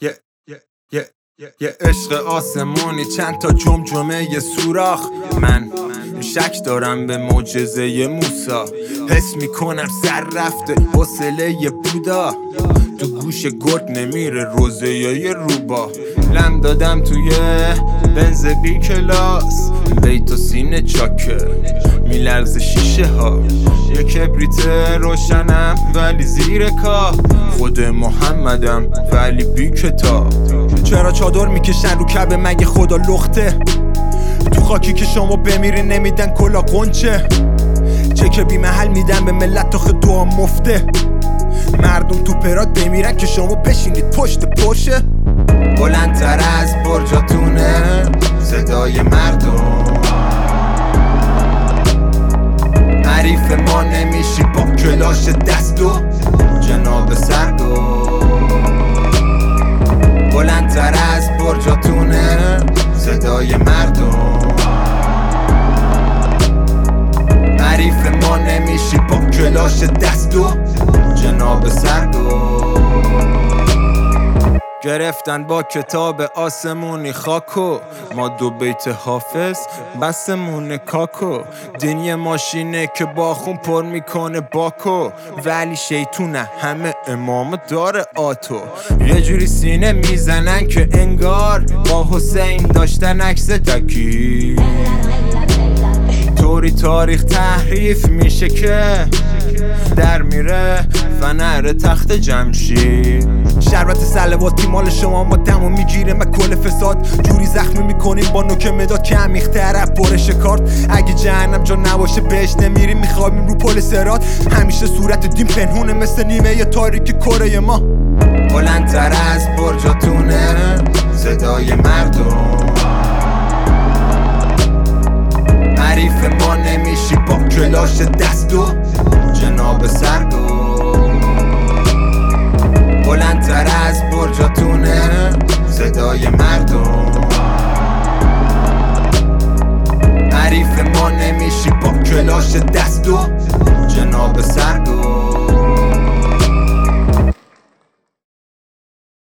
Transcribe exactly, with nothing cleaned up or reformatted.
یه یه یه عشق آسمونی چند تا جمجمه یه سوراخ. من شک دارم به معجزه موسی، حس میکنم سر رفته حوصله یه بودا، تو گوش گرد نمیره روزه یه روبا. لم دادم توی بنز بی کلاس، بیت و سینه چاکه میلرز شیشه ها، یه کبریت روشنم ولی زیر کاه، خود محمدم ولی بی کتاب. چرا چادر میکشن رو کعبه مگه خدا لخته؟ تو خاکی که شما بمیری نمیدن کلا قنچه، چک بی محل میدن به ملت تا خد دعا مفته. مردم تو پراد بمیرن که شما بشینید پشت پرشه. بلندتر از برجاتونه صدای مردم، حریف ما نمیشی با کلاش دست و جناب سردو. بلندتر از برجاتونه صدای مردم، حریف ما نمیشی با کلاش دست و جناب سردو. گرفتن با کتاب آسمونی خاکو، ما دو بیت حافظ بسمون کاکو. دین یه ماشینه که با خون پر میکنه باکو، ولی شیطونه همه امام داره آتو. یه جوری سینه میزنن که انگار با حسین داشتن عکس دکی، طوری تاریخ تحریف میشه که در میره فنر تخت جمشید. شربت سلواتی مال شما ما دمو میگیره من کل فساد، جوری زخمی میکنیم با نوک مداد که عمیق‌تر از برش کارت. اگه جهنم جا نباشه بهش نمیریم، میخوابیم رو پل صراط. همیشه صورت دین پنهونه مثل نیمه ی تاریک کره ما. بلندتر از برجاتونه صدای مردم، حریف ما نمیشی با کلاش دست و جناب سردو. بلندتر از برجاتونه صدای مردم، حریف ما نمیشی با کلاش دست و جناب سردو.